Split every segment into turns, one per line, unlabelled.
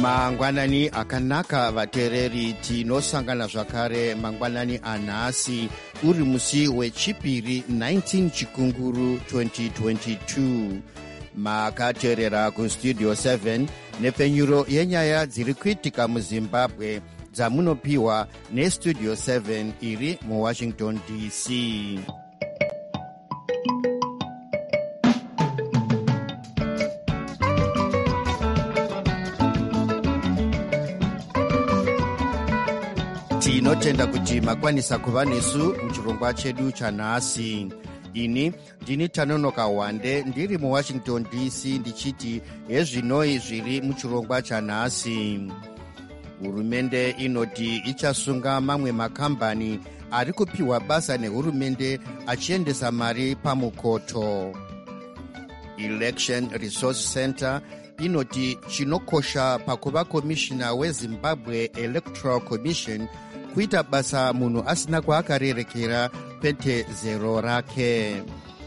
mangwanani akanaka vateereri, tinosangana zvakare mangwanani anhasi uri musi wechipiri 19 chikunguru 2022. makateerera kustudio 7 nepfenyuro yenyaya dziri kuitika muzimbabwe dzamunopiwa nestudio 7 iri muwashington dc. tinotenda kuti makwanisa kuva nesu muchirongwa chedu chanhasi. ini ndini Tanonoka Wande ndiri muwashington dc ndichiti hezvinoi zviri muchirongwa chanhasi. Hurumende inoti ichasunga mamwe makambani ari kupiwa basa nehurumende achiendesa mari pamukoto. Election Resource Center inoti chinokosha pakuva komishina weZimbabwe Electoral Commission kuita basa munhu asina kwaakarerekera pete zero rake.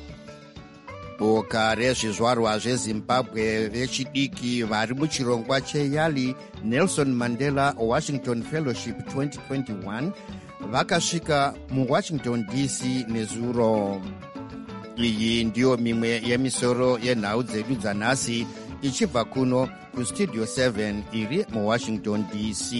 Boka rezvizvarwa zvezimbabwe vechidiki vari muchirongwa cheyali Nelson Mandela Washington Fellowship 2021 vakasvika muwashington dc nezuro. Iyi ndiyo mimwe yemisoro yenhau dzedu dzanhasi ichibva kuno kustudio 7 iri muwashington dc.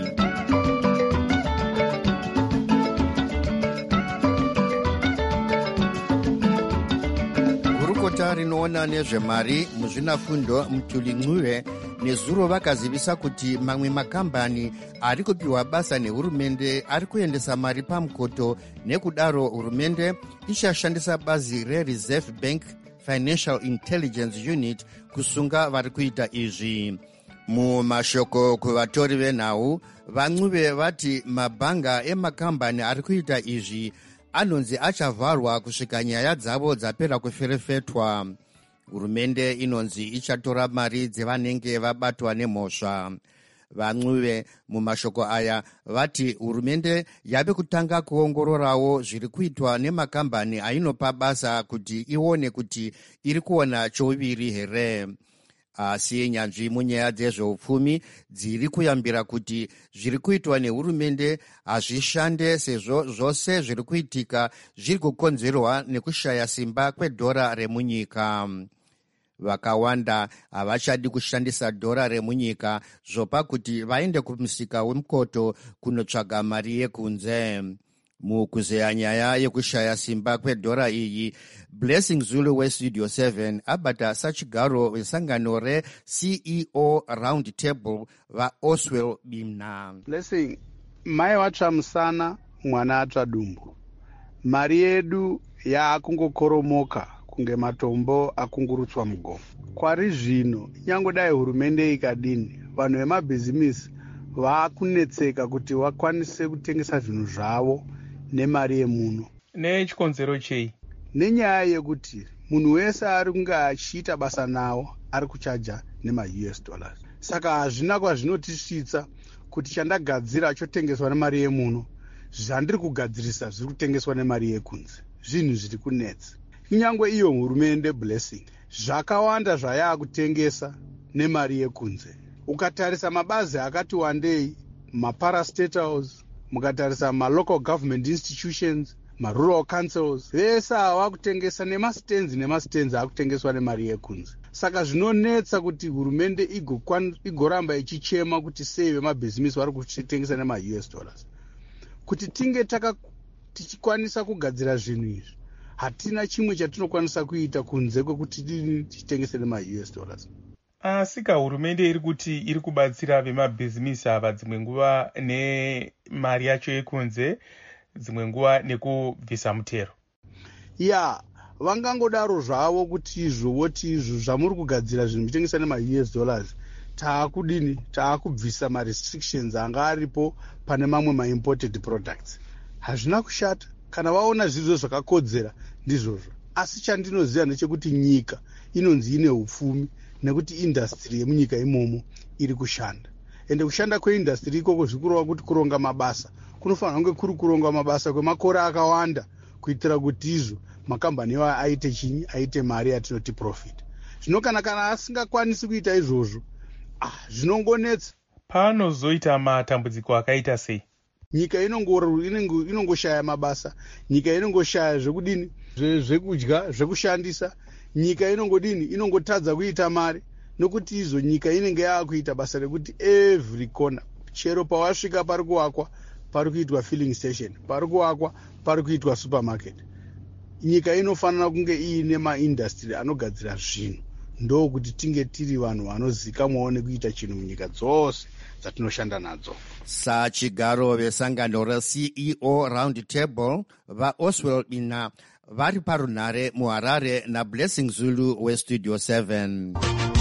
gurukota rinoona nezvemari muzvinafundo Mutuli Ncube nezuro vakazivisa kuti mamwe makambani ari kupiwa basa nehurumende ari kuendesa mari pamukoto, nekudaro hurumende ichashandisa bazi reReserve Bank Financial Intelligence Unit kusunga vari kuita izvi. Mumashoko kuvatori venhau, vaNcube vati mabhanga emakambani ari kuita izvi anonzi achavharwa kusvika nyaya dzavo dzapera kuferefetwa. Hurumende inonzi ichatora mari dzevanenge vabatwa nemhosva. vaNcube mumashoko aya vati hurumende yave kutanga kuongororawo zviri kuitwa nemakambani ainopa basa kuti ione kuti iri kuona chouviri here. Asi nyanzvi munyaya dzezveupfumi dziri kuyambira kuti zviri kuitwa nehurumende hazvishande, sezvo zvose zviri kuitika zviri kukonzerwa nekushaya simba kwedhora remunyika. Vakawanda havachadi kushandisa dhora remunyika zvopa kuti vaende kumusika wemukoto kunotsvaga mari yekunze. Mukuzeya nyaya yekushaya simba kwedhora iyi, Blessing Zulu westudio 7 abata sachigaro vesangano reCEO Round Table vaOswell Bimna.
Blessing, mai vatsva musana mwana atsva dumbu. Mari yedu yaakungokoromoka kunge matombo akungurutswa mugomo. Kwari zvino nyangodai hurumende ikadini, vanhu vemabhizimisi vaakunetseka kuti vakwanise kutengesa zvinhu zvavo nemari yemuno.
Nechikonzero chei?
Nenyaya yekuti munhu wese ari kunge achiita basa nawo ari kuchaja nema-US dollars. Saka hazvina kwazvinotisvitsa kuti chandagadzira chotengeswa nemari yemuno, zvandiri kugadzirisa zviri kutengeswa nemari yekunze. Zvinhu zviri kunetsa. Kunyangwe iyo hurumende Blessing, zvakawanda zvayakutengesa nemari yekunze. Ukatarisa mabazi akati wandei, maparastatals, mukatarisa malocal government institutions, marural councils, vese avakutengesa nemastenzi akutengeswa nemari yekunze. Saka zvinonetsa kuti hurumende igoramba ichichema kuti sei vemabhizimisi vari kuchitengesa nema-US dollars. Kuti tinge tichikwanisa kugadzira zvinhu izvi, hatina chimwe chatinokwanisa kuita kunze kwekuti tichitengese nema-US dollars.
Asika hurumende iri kuti iri kubatsira vemabhizimisi ava dzimwe nguva nemari yacho yekunze, dzimwe nguva nekubvisa mutero.
Ya, vangangodaro zvavo kuti voti izvo zvamuri kugadzira zvinhu muchitengesa nema-US dollars, taakubvisa ma-restrictions anga aripo pane mamwe ma-imported products. Hazvina kushata kana vaona zvizvo zvakakodzera ndizvozvo. Asi chandinoziva ndechekuti nyika inonzi ine upfumi, nekuti industry yemunyika imomo iri kushanda. Ende kushanda kweindustry ikoko zvikurova kuti kuronga mabasa. Kunofanira kunge kuri kuronga mabasa kwemakore akawanda kuitira kuti izvo makambani iwayo aite mari yatinoti profit. Zvino kana asingakwanisi kuita izvozvo, zvinongonetsa.
Panozoita matambudziko akaita sei?
Nyika inongoshaya mabasa, nyika inongoshaya zvekudini, zvekudya, zvekushandisa, nyika inongotadza kuita mari, nokuti izo nyika inenge yakuita basa rekuti every corner, chero pawasvika pari kuwakwa, pari kuitwa filling station, pari kuwakwa, pari kuitwa supermarket. Nyika inofanira kunge iine maindustry anogadzira zvinhu, ndokuti tinge tiri vanhu vanozikamwawo nekuita chinhu munyika dzose dzatinoshanda nadzo.
Sachigaro vesangano reCEO Round Table vaOswell Bina vari parunhare muHarare naBlessing Zulu weStudio 7.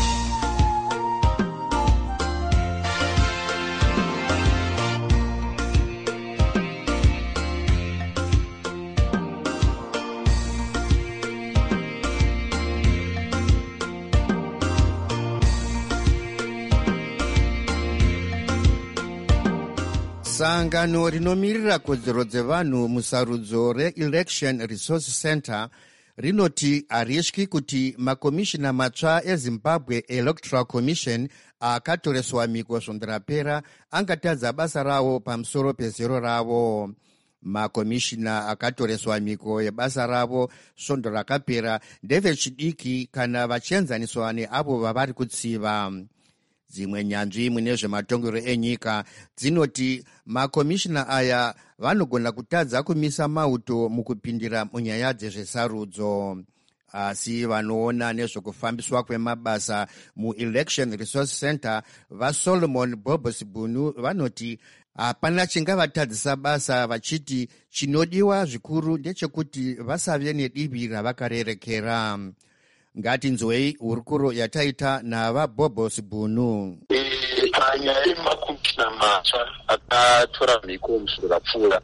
Sangano rinomirira kodzero dzevanhu musarudzo reElection Resource Center rinoti harityi kuti makomishina matsva eZimbabwe Electoral Commission akatoreswa miko svondo rapera angatadza basa rawo pamusoro pezero ravo. Makomishina akatoreswa miko yebasa ravo svondo rakapera ndevechidiki kana vachienzaniswa neavo vavari kutsiva. Dzimwe nyanzvi mune zvematongero enyika dzinoti makomishina aya vanogona kutadza kumisa mauto mukupindira munyaya dzezvesarudzo. Asi vanoona nezvokufambiswa kwemabasa muElection Resource Center vaSolomon Bobosibunu vanoti hapana chingavatadzisa basa, vachiti chinodiwa zvikuru ndechekuti vasave nedivi ravakarerekera. Ngatinzwei hurukuro yataita navaBobosibunu.
Panyaya yemakomishina matsva akatora miko musoro rapfuura,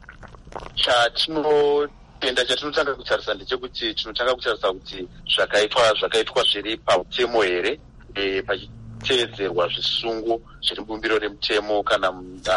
chatinotanga kutarisa ndechekuti tinotanga kutarisa kuti zvakaitwa zviri pamutemo here, pachitevedzerwa zvisungu zviri mubumbiro remutemo kana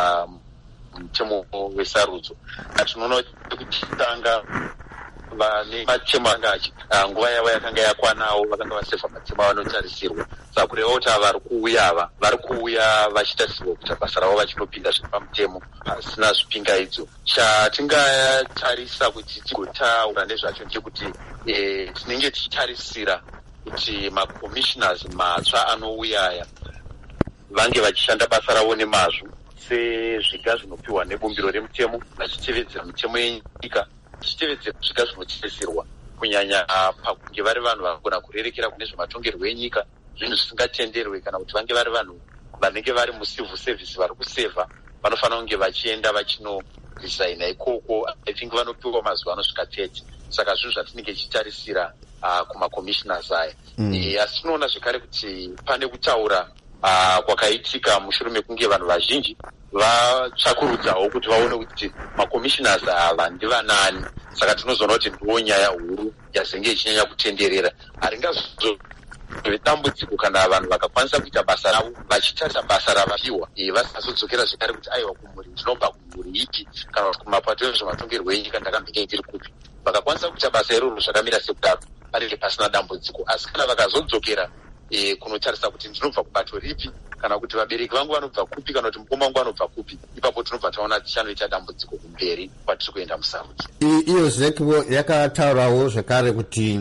mutemo wesarudzo. Tinoona kuti tanga vane matemo nguva yavo yakanga yakwanawo, vakanga vasevha matemo avanotarisirwa. Saka kureva kuti vari kuuya vachitarisirwa kuita basa ravo vachinopinda zviri pamutemo pasina zvipingaidzo. Chatingatarisa kuti tigotaura nezvacho ndechekuti tinenge tichitarisira kuti makommissioners matsva anouya vange vachishanda basa ravo nemazvo sezviga zvinopiwa nebumbiro remutemo, vachitevedzera mitemo yenyika, vachitevedzera zviga zvinotarisirwa, kunyanya pakunge vari vanhu vanogona kurerekera kune zvematongerwo enyika, zvinhu zvisingatenderwe, kana kuti vange vari vanhu vanenge vari mucivil service vari kusevha, vanofanira kunge vachienda vachinoresigna ikoko. I think vanopiwa mazuva anosvika 30. Saka zvinhu zvatinenge tichitarisira kumakommissioners aya. Asi tinoona zvekare kuti pane kutaura kwakaitika mushure mekunge vanhu vazhinji vatsvakurudzawo kuti vaone kuti makommissioners ava ndivanani. Saka tinozoona kuti ndiwo nyaya huru yazenge ichinyanya kutenderera. Haringazove dambudziko kana vanhu vakakwanisa kuita basa ravo vachitarisa basa ravapiwa, vasazodzokera zvekare kuti aiwa kumhuri ndinobva kumhuri ipi, kana kuti kumapato ezvematongerwo enyika ndakambenge ndiri kupi. Vakakwanisa kuita basa iroro zvakamira sekudaro panenge pasina dambudziko. Asi kana vakazodzokera kunotarisa kuti ndinobva kubato ripi, kana kuti vabereki vangu vanobva kupi, kana kuti mukoma wangu vanobva kupi, ipapo tinobva taona tichanoita dambudziko kumberi kwatiri kuenda musarudzo.
Iyo ZECO yakataurawo zvekare kuti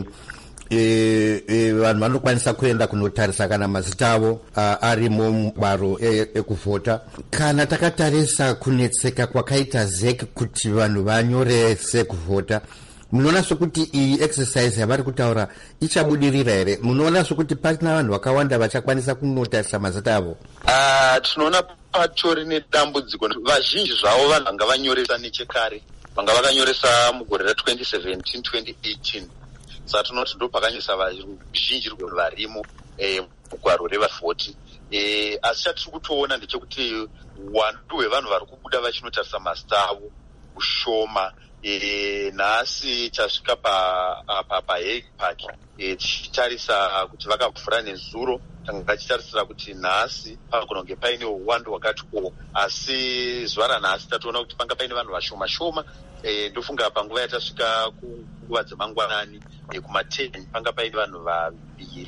vanhu vanokwanisa kuenda kunotarisa kana mazita avo arimo mubaro ekuvhota. Kana takatarisa kunetseka kwakaita ZEC kuti vanhu vanyorese kuvhota, munoona sokuti iyi exercise yavari kutaura ichabudirira here? Munoona sokuti pasina vanhu vakawanda vachakwanisa kunotarisa mazita avo?
Tinoona patori nedambudziko. Vazhinji zvavo vanhu vanga vanyoresa nechekare, vanga vakanyoresa mugore ra2017-2018. Saka tinoti ndo pakanyoresa vazhinji varimo mugwaro revavhoti. Asi chatiri kutoona ndechekuti uwandu hwevanhu vari kubuda vachinotarisa mazita avo ushoma. Nhasi tasvika paHague Park tichitarisa kuti vakavhura nezuro. Tanga tachitarisira kuti nhasi pagona kunge paine uwandu hwakatiwo, asi zuva ranhasi tatoona kuti panga paine vanhu vashoma shoma. Ndofunga panguva yatasvika kunguva dzemangwanani kuma10 panga paine vanhu vaviri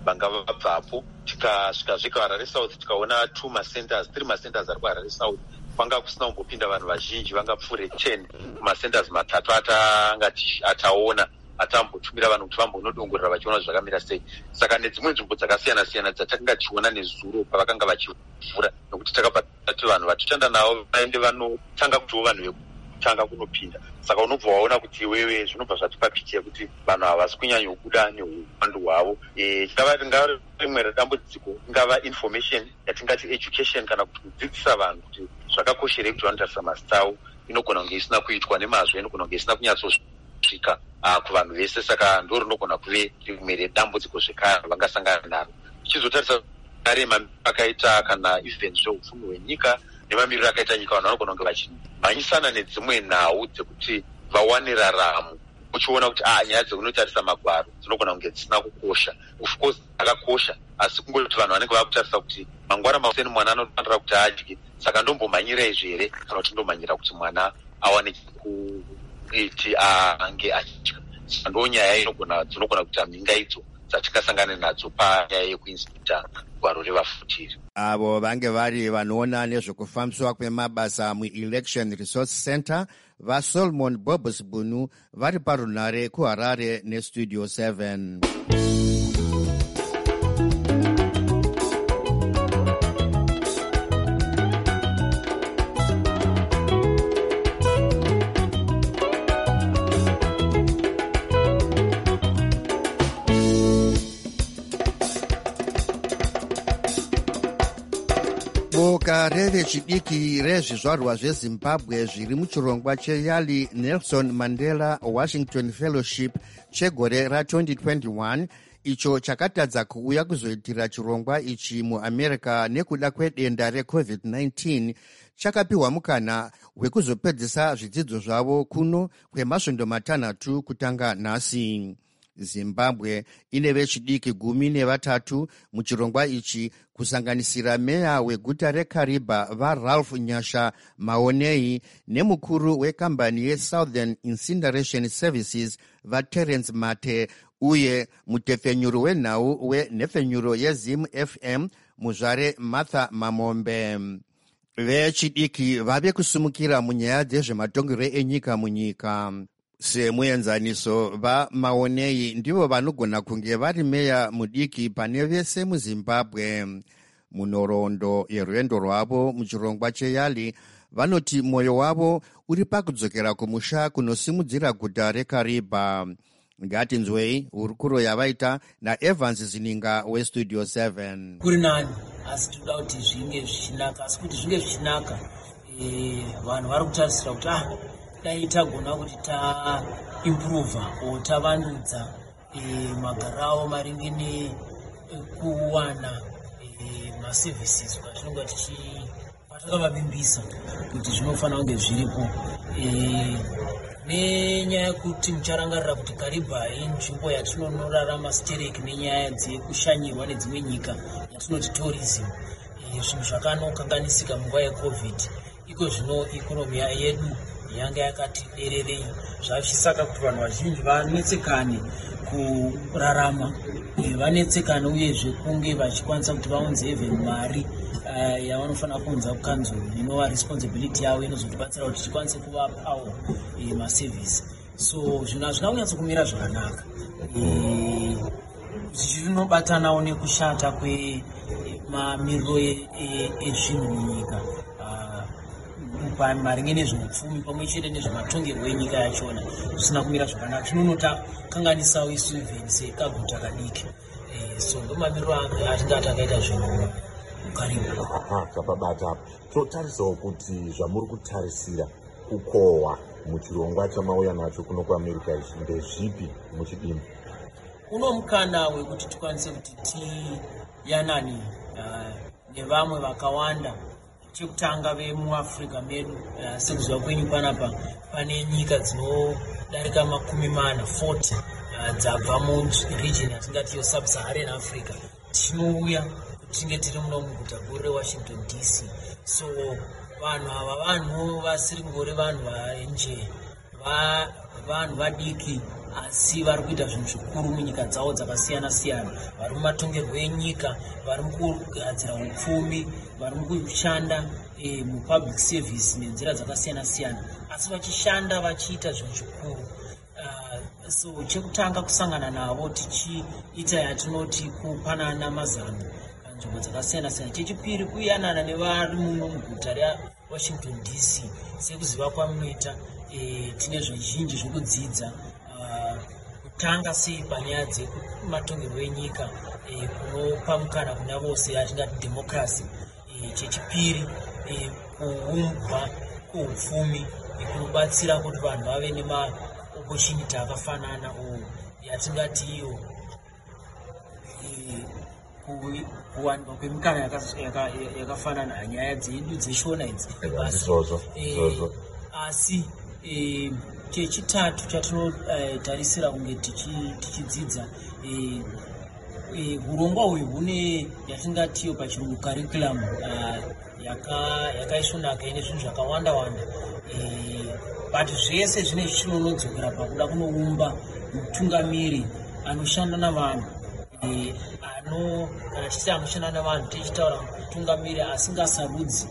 vanga vabvapo. Tikasvika Harare South tikaona 3 macenters ari kuHarare South. Kwanga kusina kumbopinda vanhu vazhinji, vanga pfuure 10 macenters matatu atangati ataona atambotumira vanhu kuti vambonodongorera vachiona zvakamira sei. Saka nedzimwe nzvimbo dzakasiyana-siyana dzatakanga tichiona nezuro pavakanga vachivhura, nokuti takabva tati vanhu vatotanda navo vaende vanotanga kutiwo vanhu vekutanga kunopinda. Saka unobva waona kuti iwewe zvinobva zvatipa picha yekuti vanhu havasi kunyanyokuda neuwandu hwavo. Chingava ringava rimwe redambudziko, ingava information yatingati education, kana kuti kudzidzisa vanhu kuti zvakakosherei kuti vanotarisa mazita avo. Inogona kunge isina kuitwa nemazvo, inogona kunge isina kunyatsosvika kuvanhu vese. Saka ndo rinogona kuve rimwe redambudziko zvekare vangasangana naro. Tichizotarisa kare mamiriro akaita kana events zveupfumi hwenyika nemamiriro akaita nyika, vanhu vanogona kunge vachimhanyisana nedzimwe nhau dzekuti vawane raramo. Uchiona kuti nyaya dzekunotarisa magwaro dzinogona kunge dzisina kukosha. Of course akakosha, asi kungoti vanhu vanenge vakutarisa kuti mangwana mauseni mwana anofanira kuti adye, saka ndombomhanyira izvi here kana kuti ndomhanyira kuti mwana awane kuti ange achidya. Saka ndo nyaya dzinogona kuita mhinga idzo dzatikasangana nadzo panyaya yekuinspecta gwaro revafutiri.
Avo vange vari vanoona nezvekufambiswa kwemabasa muElection Resource Center vaSolomon Bobos Bunu vari parunare kuHarare neStudio 7. Boka revechidiki rezvizvarwa zveZimbabwe zviri muchirongwa cheYali Nelson Mandela Washington Fellowship chegore ra2021 icho chakatadza kuuya kuzoitira chirongwa ichi muAmerica nekuda kwedenda reCovid-19 chakapiwa mukana wekuzopedzisa zvidzidzo zvavo kuno kwemasvondo matanhatu kutanga nhasi. Zimbabwe ine vechidiki 13 muchirongwa ichi, kusanganisira meya weguta reKariba vaRalph Nyasha Maonei nemukuru wekambani yeSouthern Incineration Services vaTerence Mate uye mutefenyuro wenhau wenhefenyuro yeZim FM muzvare Martha Mamombe. Vechidiki vave kusumukira munyaya dzezvematongerwo enyika munyika. Semuenzaniso vaMaonei ndivo vanogona kunge vari meya mudiki pane vese muZimbabwe. Munhoroondo yerwendo rwavo muchirongwa cheYali vanoti mwoyo wavo uri pakudzokera kumusha kunosimudzira guta reKariba. Ngatinzwei hurukuro yavaita naEvans Zininga weStudio 7.
Kuri nani asi toda kuti zvinge zvichinaka, asi kuti zvinge zvichinaka vanhu vari kutarisira kuti dai tagona kuti taimprova o tavandudza magarawo maringe nekuwana maservices kwatinonga patakavavimbisa kuti zvinofanira kunge zviripo, nenyaya yekuti mucharangarira kuti Kariba inzvimbo yatinonorarama stereki nenyaya dzekushanyirwa nedzimwe nyika yatinoti tourism. Zvinhu zvakanokanganisika munguva yeCovid, iko zvino ikonomi yedu yanga yakati dererei, zvachisaka kuti vanhu vazhinji vanetsekane kurarama, vanetsekane uyezve kunge vachikwanisa kuti vaunze even mari yavanofanira kuunza kukanzuru inova responsibility yavo inozotibatsira kuti tikwanise kuvapawo maservice. So zvinhu hazvina kunyatsokumira zvakanaka, zvinobatanawo nekushata kwemamiriro ezvinhu munyika maringe nezveupfumi pamwe chete nezvematongerwo enyika yachona zvisina kumira zvakanaka. Zvinonotakanganisawo isu even sekaguta kadiki. So ndomamiriro atingati akaita zvinhu Kariba.
Tapabata totarisawo kuti zvamuri kutarisira kukohwa muchirongwa chamauya nacho kuno kuAmerica ndezvipi muchidini?
Uno mukana wekuti tikwanise kuti tiyanani nevamwe vakawanda. Chekutanga vemuAfrica medu sekuziva kwenyu panapa pane nyika dzinodarika 40 dzabva muregion yatingati yo-Sub-Saharan Africa. Tinouya kuti tinge tiri muno muguta guru reWashington DC. So vanhu ava vanhu vasiri ngori vanhu vaenje, vanhu vadiki asi vari kuita zvinhu zvikuru munyika dzavo dzakasiyana-siyana, vari mumatongerwo enyika, vari mukugadzira upfumi, vari mukushanda mupublic service nenzira dzakasiyana-siyana, asi vachishanda vachiita zvinhu zvikuru. So chekutanga kusangana navo tichiita yatinoti kupanana mazano panzvimbo dzakasiyana-siyana. Chechipiri kuyanana nevari muno muguta reWashington DC. Sekuziva kwamunoita tine zvizhinji zvokudzidza, kutanga sei panyaya dzematongerwo enyika kunopa mukana kuna vose yatingati democracy. Chechipiri kuumbwa kweupfumi kunobatsira kuti vanhu vave nemaopportunity akafanana yatingati iyo kuwanikwa kwemikana yakafanana nyaya dzedu dzeshona idzi. Asi chechitatu chatinotarisira kunge tichidzidza, urongwa uyu hune yatingatiyo pachirungu curriculum yakaisvonaka ine zvinhu zvakawanda-wanda, but zvese zvine chinonodzokera pakuda kunoumba mutungamiri anoshanda navanhu, kana tichiti anoshanda navanhu tichitaura mutungamiri asingasarudzi,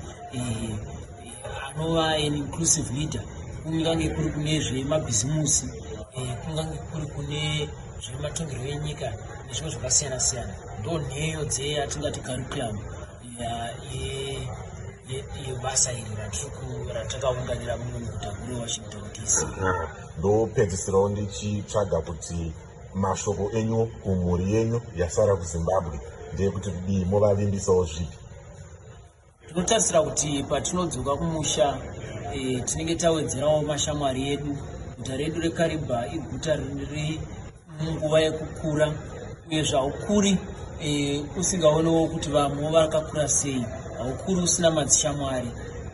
anova an inclusive leader, kungange kuri kune zvemabhizimusi, kungange kuri kune zvematongerwo enyika nezvimwe zvakasiyana-siyana. Ndo nheyo dzeyatingati curriculum yebasa iri ratakaunganira muno muguta guru reWashington DC.
Ndopedzisirawo ndichitsvaga kuti mashoko enyu kumhuri yenyu yasara kuZimbabwe ndeyekuti kudii, movavimbisawo zvipi?
Tinotarisira kuti patinodzoka kumusha tinenge tawedzerawo mashamwari edu. Guta redu reKariba iguta riri munguva yekukura, uye zvaukuri usingaonewo kuti vamwe vakakura sei, haukuri usina madzishamwari.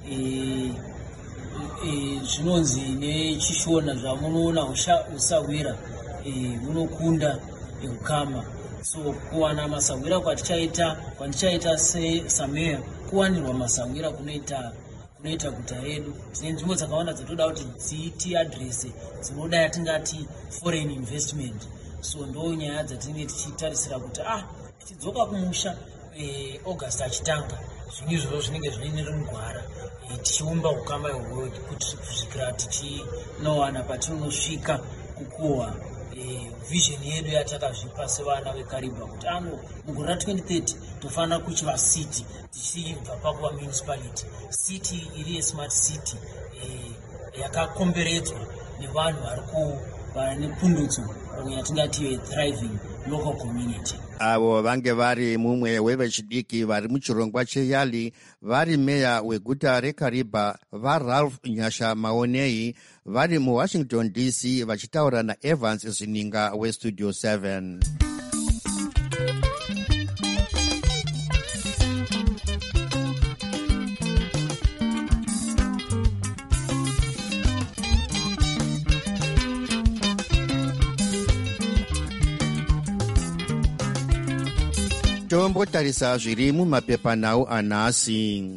Zvinonzi nechishona zvamunoona usawira unokunda ukama. So kuwana masawira kwandichaita sesameya, kuwanirwa masawira kunoita guta redu. Tine nzvimbo dzakawanda dzatoda kuti dzitiadrese, dzinoda yatingati foreign investment. So ndo nyaya dzatinenge tichitarisira kuti tichidzoka kumusha August achitanga, zvinhu izvozvo zvinenge zvine mugwara, tichiumba ukama ihwohwo kuti kusvikira tichinowana patinonosvika kukohwa vision yedu yatakazvipa sevana veKariba kuti mugore ra2030 tofanira kuchiva city, tichibva pakuva municipality, city iri yesmart city yakakomberedzwa nevanhu vari nepundutso yatingati thriving local community.
Avo vange vari mumwe wevechidiki vari muchirongwa cheYali, vari meya weguta reKariba vaRalph Nyasha Maonei, vari muWashington DC vachitaura naEvans Zininga weStudio 7. Tombotarisa zviri mumapepanhau anhasi.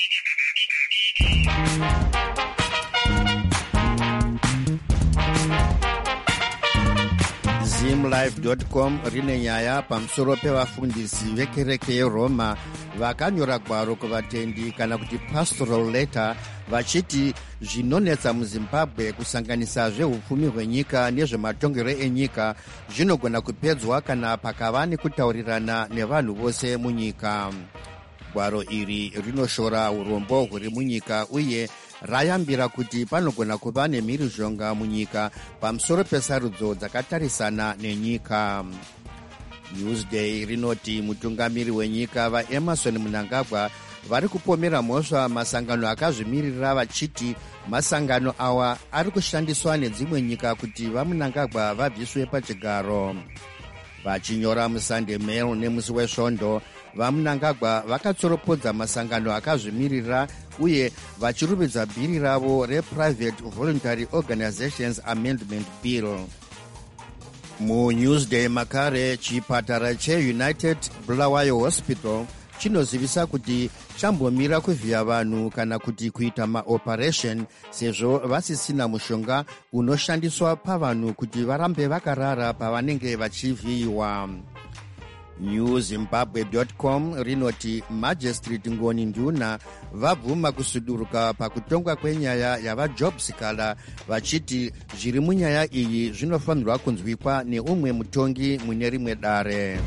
Zimlife.com rine nyaya pamusoro pevafundisi vekereke yeRoma vakanyora gwaro kuvatendi kana kuti pastoral letter vachiti zvinonetsa muZimbabwe kusanganisa zveupfumi hwenyika nezvematongero enyika zvinogona kupedzwa kana pakava nekutaurirana nevanhu vose munyika. Gwaro iri rinoshora urombo huri munyika uye rayambira kuti panogona kuva nemhirizhonga munyika pamusoro pesarudzo dzakatarisana nenyika. Newsday rinoti mutungamiri wenyika vaEmerson Mnangagwa vari kupomera mhosva masangano akazvimirira vachiti masangano awa ari kushandiswa nedzimwe nyika kuti vaMnangagwa vabviswe pachigaro. Vachinyora muSunday Mail nemusi weSvondo, vaMnangagwa vakatsoropodza masangano akazvimirira uye vachirumbidza bhiri ravo rePrivate Voluntary Organizations Amendment Bill. MuNewsday makare chipatara cheUnited Bulawayo Hospital chinozivisa kuti chambomira kuvhiya vanhu kana kuti kuita maoperation sezvo vasisina mushonga unoshandiswa pavanhu kuti varambe vakarara pavanenge vachivhiyiwa. newzimbabwe.com rinoti Magistrate Ngoni Nduna vabvuma kusuduruka pakutongwa kwenyaya yavaJob Sikala vachiti zviri munyaya iyi zvinofanirwa kunzwikwa neumwe mutongi mune rimwe dare.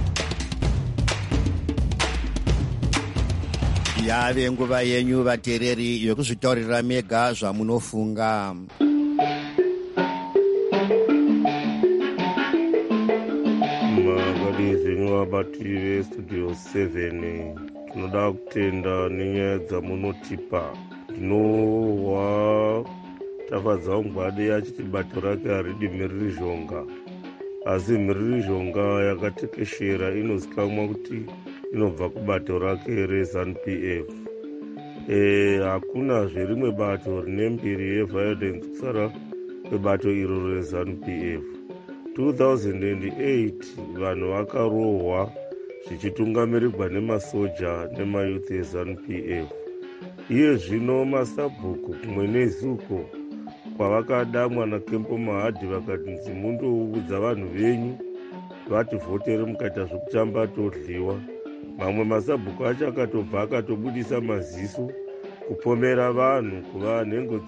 Yave nguva yenyu vateereri yokuzvitaurira mega zvamunofunga.
Vabati vestudio 7 tinoda kutenda nenyaya dzamunotipa. Tinohwa tafadza ngwade yachiti bato rake haridi mhirizhonga, asi mhirizhonga yakatekeshera inozikamwa kuti inobva kubato rake reZANU-PF. Hakuna zverimwe bato rine mbiri yeviolence kusara kwebato iro reZANU-PF. 2008 vanhu vakarohwa zvichitungamirirwa nemasoja nemayuth eZANU-PF. Iye zvino masabhuku kumwe nezuko kwavakadamwa naKempo Mahadhi vakati mundoudza vanhu venyu vativhotere mukaita zvekutamba todliwa. Mamwe masabhuku acho akatobva akatobudisa maziso kupomera vanhu kuva nhengo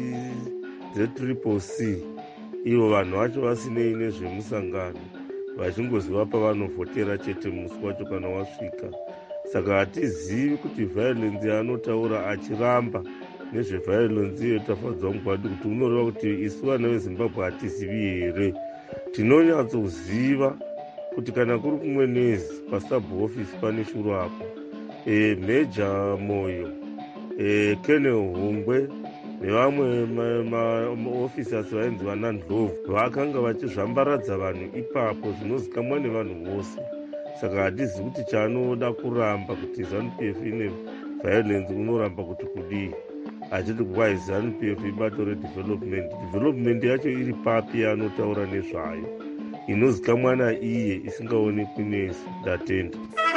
dzeCCC, ivo vanhu vacho vasinei nezvemusangano, vachingoziva pavanovhotera chete musi wacho kana wasvika. Saka hatizivi kuti violence anotaura achiramba nezveviolence iyo tafadzwa mugwadi kuti unoreva kuti isu vana veZimbabwe hatizivi here. Tinonyatsoziva kuti kana kuri kumwe nezi pasub office pane shuro apo, Meja Moyo, Kenel Hungwe nevamwe maofficers vainzi vana Ndlovu vakanga vachizvambaradza vanhu ipapo zvinozikamwa nevanhu vose. Saka hatizi kuti chanoda kuramba kuti ZANU-PF ine violence unoramba kuti kudii. Achiti kwai ZANU-PF ibato redevelopment yacho iri papi anotaura nezvayo inozikamwa naiye isingaonekwi nesu. Ndatenda.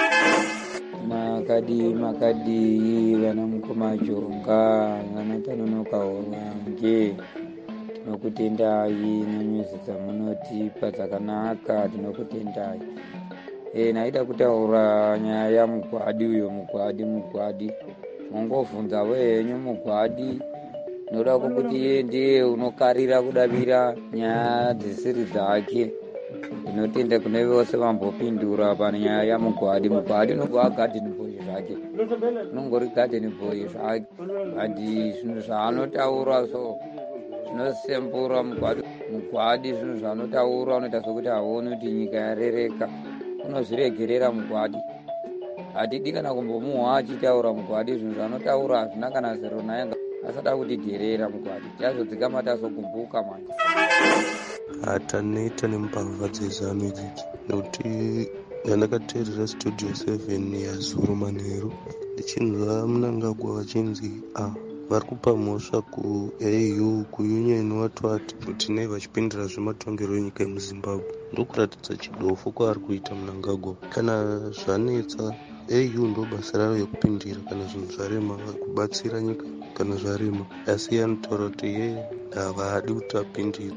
makadi vana mukomajonga vana tanonoka wange tinokutendai nenyuzi dzamunotipa dzakanaka, tinokutendai. Naida kutaura nyaya yamugwadi uyo mugwadi mongobvunza wenyu mugwadi, noda kuti iye ndiye unokarira kudavira nyaya dzisiri dzake. Ndinotenda kune vose vambopindura panyaya yamugwadi. Mugwadi unogwa garden boy zvake, unongori garden boy zvake, andi zvinhu zvaanotaura so zvinosembura mugwadi zvinhu zvaanotaura unoita sokuti haoni kuti nyika yarereka, unozviregerera mugwadi. Hatidi kana kumbomuhwa achitaura mugwadi, zvinhu zvanotaura hazvina kana zero naye, asada kutigerera mugwadi, tazodzikama tazogumbuka manje.
Hatanoita nemumbavha dzezano idzidzi nokuti ndandakateerera studio 7 yazuro manheru ndichinzwa Mnangagwa vachinzi vari kupa mhosva kuAU kuunion watwati kuti nei vachipindira zvematongero enyika yemuZimbabwe. Ndokuratidza chidofo kwaari kuita Mnangagwa. Kana zvanetsa AU ndo basa ravo yekupindira, kana zvinhu zvarema kubatsira nyika kana zvarema, asi anotaura kuti ye havadi kuti apindire.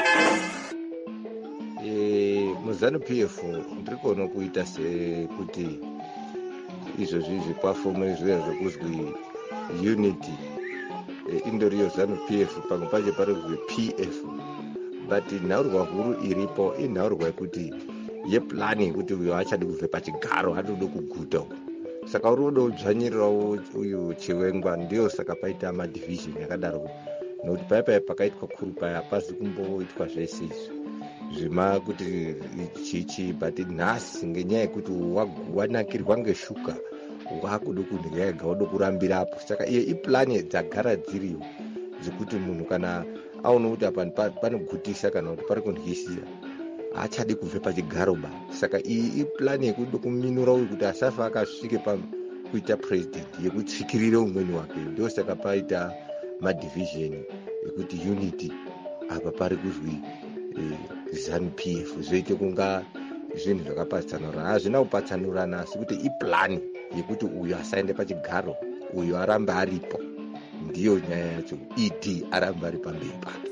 MuZANU-PF ndiri kuona kuita sekuti izvozvi zvipafomo izvoya zvekuzwi unity indoriyo ZANU-PF, pamwe pacho pari kuzwi PF, but nhaurwa huru iripo inhaurwa yekuti yeplani yekuti uyo achadi kubve pachigaro, atode kuguta. Saka uri kuda kudzvanyirirawo uyu Chiwengwa, ndiyo saka paita madivision yakadaro, nokuti paya pakaitwa kuru paya hapazi kumboitwa zvese izvi zvima kuti chichi, but nhasi ngenyaya yekuti wanakirwa ngeshuka wakuda kudya ega, wada kurambirapo. Saka iyo iplani dzagara dziriyo dzekuti munhu kana aona kuti apa panogutisa kana kuti pari kundyisira achadi kubve pachigaro ba. Saka iyi iplani yekuda kuminura uyu kuti asafa akasvike pakuita president, yekutsikirire umweni wake. Ndio saka paita madivision yekuti unity apa pari kuzwi ZANU-PF, zvoite kunga zvinhu zvakapatsanurana. Hazvina kupatsanurana asi kuti iplani yekuti uyu asaende pachigaro, uyu arambe aripo. Ndiyo nyaya yacho, ED arambe ari pamberi pake.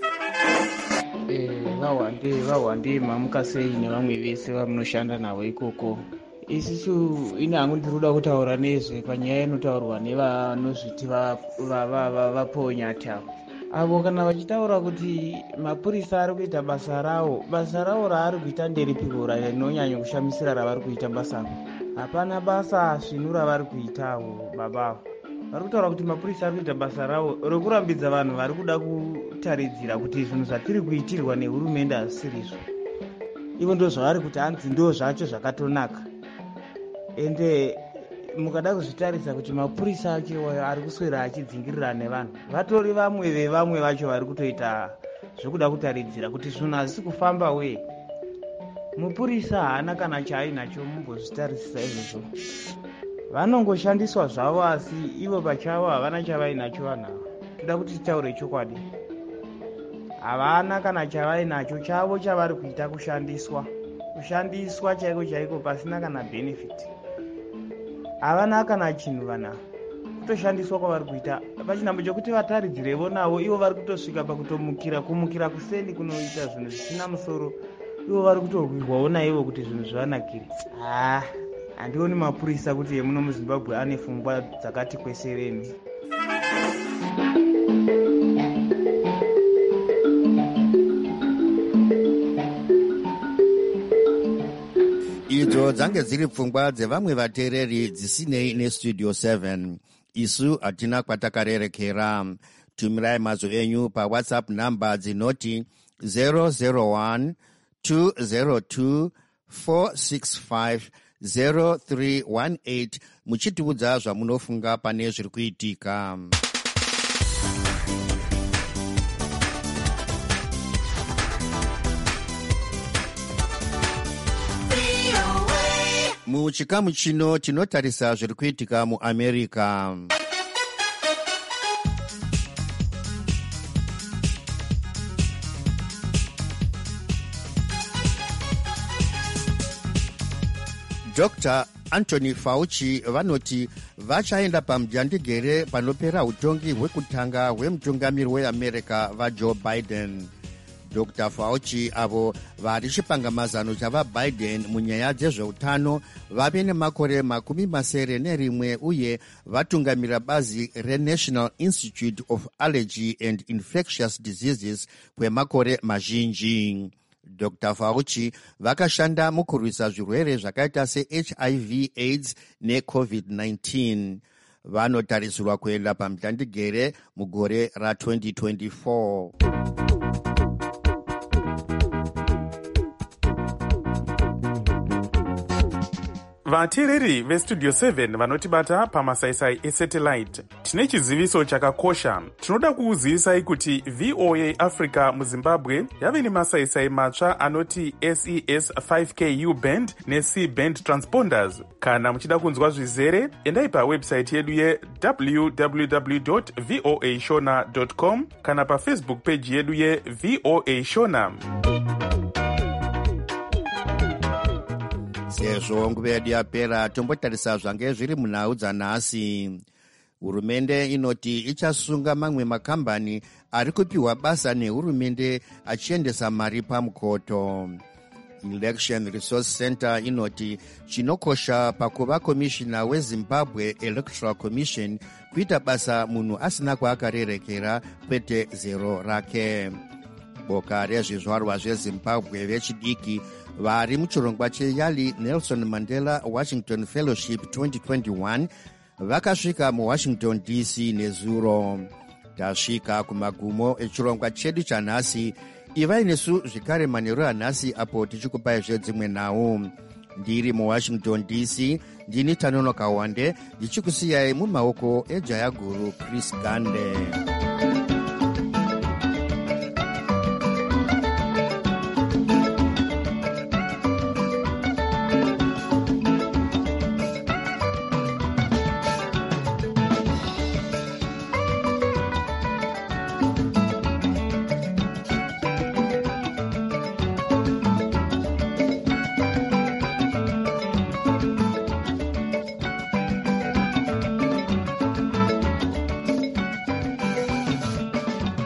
Vahwande mamuka sei nevamwe vese vamunoshanda navo ikoko. Isisu ine hangu ndiroda kutaura nezve panyaya inotaurwa nevanozviti vaponyati avo kana vachitaura kuti mapurisa ari kuita basa ravo raari kuita nderipiko rinonyanya kushamisira ravari kuita basavo. Hapana basa svinu ravari kuitawo babavo. Vari kutaura kuti mapurisa ari kuita basa ravo rokurambidza vanhu vari kuda kutaridzira kuti zvinhu zvatiri kuitirwa nehurumende hazisirizvo. Ivo ndo zvavari kuti hanzi ndo zvacho zvakatonaka. Ende mukada kuzvitarisa kuti mapurisa acho ari kuswera achidzingirira nevanhu, vatori vamwe vevamwe vacho vari kutoita zvokuda kutaridzira kuti zvinhu hazisi kufamba wee. Mupurisa haana kana chaainacho, mumbozvitarisisa izvozvo. Vanongoshandiswa zvavo asi ivo pachavo havana chavainacho vanhu ava. Toda kuti titaure chokwadi. Havana kana chavainacho, chavo chavari kuita kushandiswa chaiko pasina kana benefit. Havana kana chinhu vanhu ava. Kutoshandiswa kwavari kuita pachinhambo chokuti vataridzirevo navo, ivo vari kutosvika kumukira kuseni kunoita zvinhu zvisina musoro. Ivo vari kutorwirwawo naivo kuti zvinhu zvivanakire. Handioni mapurisa kuti emuno muZimbabwe ane pfungwa dzakati kwesereni.
Idzo dzange dziri pfungwa dzevamwe vateereri dzisinei nestudio 7. Isu hatina kwatakarerekera. Tumirai mazwi enyu paWhatsApp namba dzinoti 001 202 465 0318 muchitiudza zvamunofunga pane zviri kuitika. Muchikamu chino tinotarisa zviri kuitika muAmerica. Dr. Anthony Fauci vanoti vachaenda pamujandigere panopera utongi hwekutanga hwemutungamiri weAmerica vaJoe Biden. Dr. Fauci avo vari chipangamazano chavaBiden munyaya dzezveutano vave nemakore 91 uye vatungamira bazi reNational Institute of Allergy and Infectious Diseases kwemakore mazhinji. Dr. Fauci vakashanda mukurwisa zvirwere zvakaita seHIV, AIDS neCovid-19. Vanotarisirwa kuenda pamujandigere mugore ra2024.
vateereri vestudio 7 vanotibata pamasaisai esatellite, tine chiziviso chakakosha. Tinoda kuuzivisai kuti VOA Africa muZimbabwe yave nemasaisai matsva anoti SES 5Ku band neC band transponders. Kana muchida kunzwa zvizere, endai pawebsite yedu ye-www.voashona.com kana pafacebook page yedu ye-VOA Shona.
Sezvo nguva yedu yapera, tombotarisa zvange zviri munhau dzanhasi. Hurumende inoti ichasunga mamwe makambani ari kupiwa basa nehurumende achiendesa mari pamukoto. Election Resource Center inoti chinokosha pakuva komishina weZimbabwe Electoral Commission kuita basa munhu asina kwaakarerekera, kwete zero rake. Boka rezvizvarwa zveZimbabwe vechidiki vari muchirongwa cheYali Nelson Mandela Washington Fellowship 2021 vakasvika muWashington DC nezuro. Tasvika kumagumo echirongwa chedu chanhasi. Ivai nesu zvekare manheru anhasi apo tichikupai zvedzimwe nhau. Ndiri muWashington DC, ndini Tanono Kawande, ndichikusiyai mumaoko eJaya Guru Chris Gande.